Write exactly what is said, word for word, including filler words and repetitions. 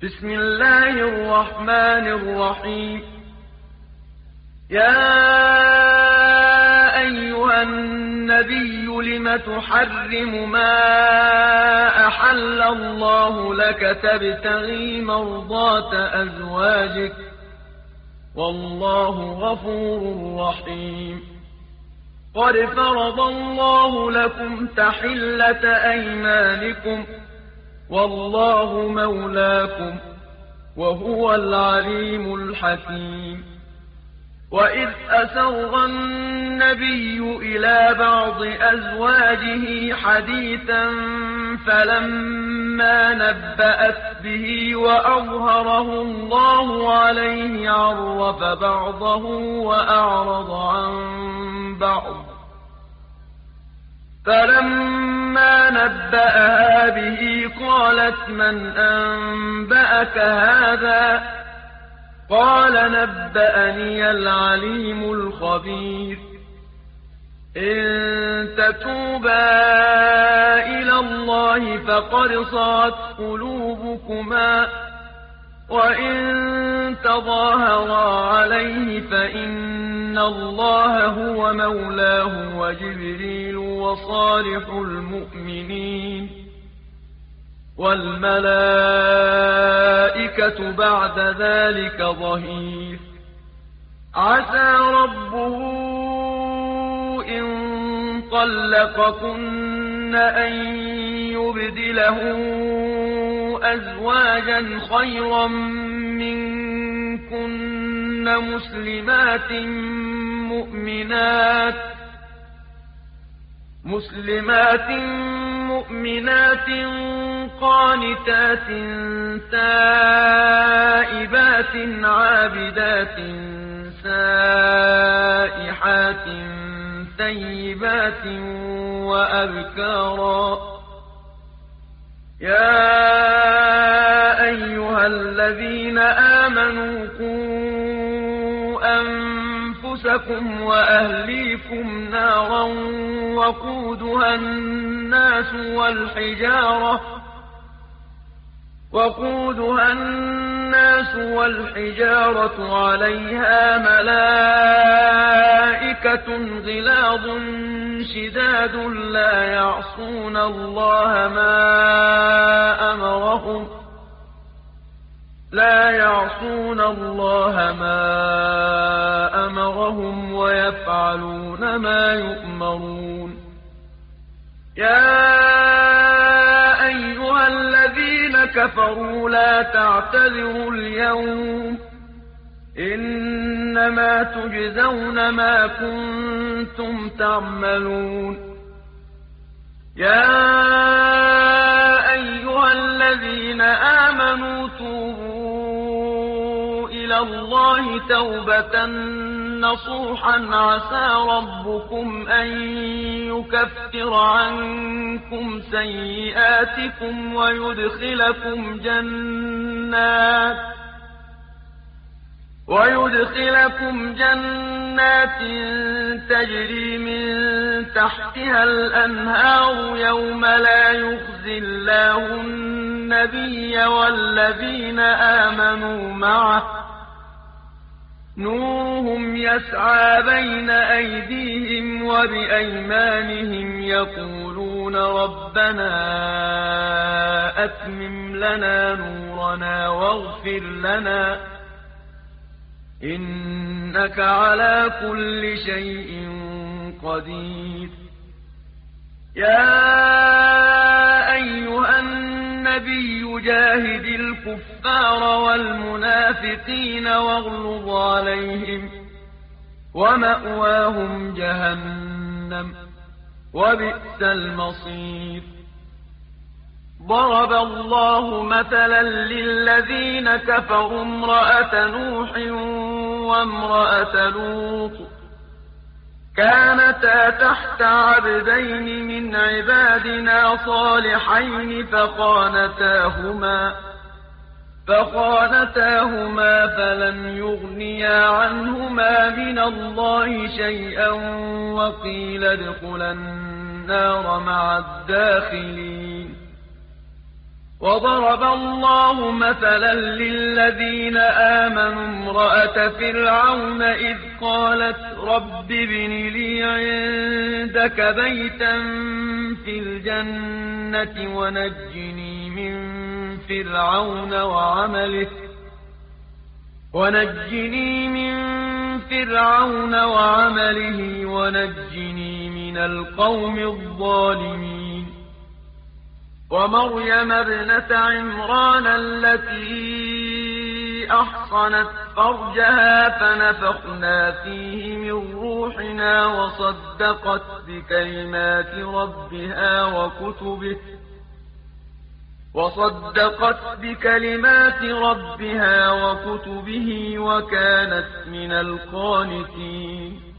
بسم الله الرحمن الرحيم. يا أيها النبي لم تحرم ما أحل الله لك تبتغي مرضات أزواجك والله غفور رحيم. قد فرض الله لكم تحلة أيمانكم والله مولاكم وهو العليم الحكيم. وإذ أسر النبي إلى بعض أزواجه حديثا فلما نبأت به وأظهره الله عليه عرف بعضه وأعرض عن بعض. فلما نبأها به قالت من أنبأك هذا؟ قال نبأني العليم الخبير. إن تتوبا إلى الله فقد صغت قلوبكما وإن تظاهرا عليه فإن الله هو مولاه وجبريل وصالح المؤمنين والملائكة بعد ذلك ظهير. عسى ربه إن طلقكن أن يبدله أزواجا خيرا منكن مسلمات مؤمنات مسلمات مؤمنات قانتات تائبات عابدات سائحات ثيبات وأبكارا. يا أيها الذين آمنوا قوا أنفسكم وأهليكم نارا وقودها الناس والحجارة وقودها الناس والحجارة عليها ملائكة غلاظ شداد لا يعصون الله ما أمرهم لا يعصون الله ما أمرهم ويفعلون ما يؤمرون. يا أيها الذين كفروا لا تعتذروا اليوم إنما تجزون ما كنتم تعملون. يا أيها الذين آمنوا توبوا إلى الله توبة نصوحا عسى ربكم أن يكفر عنكم سيئاتكم ويدخلكم جنات ويدخلكم جنات تجري من تحتها الأنهار يوم لا يخزي الله النبي والذين آمنوا معه نورهم يسعى بين أيديهم وبأيمانهم يقولون ربنا أتمم لنا نورنا واغفر لنا إنك على كل شيء قدير. يا أيها النبي جاهد الكفار والمنافقين واغلظ عليهم ومأواهم جهنم وبئس المصير. ضرب الله مثلا للذين كفروا امرأة نوح وامرأة لوط كانتا تحت عبدين من عبادنا صالحين فخانتاهما فخانتاهما فلم يغنيا عنهما من الله شيئا وقيل ادخلا النار مع الداخلين. وضرب الله مثلا للذين آمنوا امرأة فرعون إذ قالت رب ابن لي عندك بيتا في الجنة ونجني من فرعون وعمله ونجني من فرعون وعمله ونجني من القوم الظالمين ومريم ابنة عمران التي أحصنت فرجها فنفخنا فيه من روحنا وصدقت بكلمات ربها وكتبه وصدقت بكلمات ربها وكتبه وكانت من القانتين